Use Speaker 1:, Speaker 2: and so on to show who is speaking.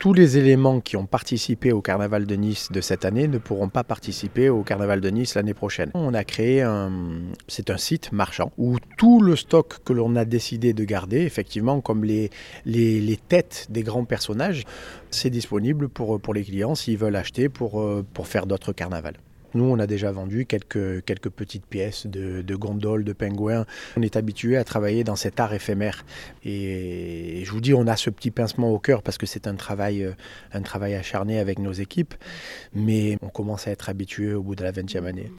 Speaker 1: tous les éléments qui ont participé au Carnaval de Nice de cette année ne pourront pas participer au Carnaval de Nice l'année prochaine. On a créé c'est un site marchand où tout le stock que l'on a décidé de garder, effectivement comme les têtes des grands personnages, c'est disponible pour les clients s'ils veulent acheter pour faire d'autres carnavals. Nous, on a déjà vendu quelques petites pièces de gondoles, de pingouins. On est habitué à travailler dans cet art éphémère. Et je vous dis, on a ce petit pincement au cœur parce que c'est un travail acharné avec nos équipes. Mais on commence à être habitué au bout de la 20e année.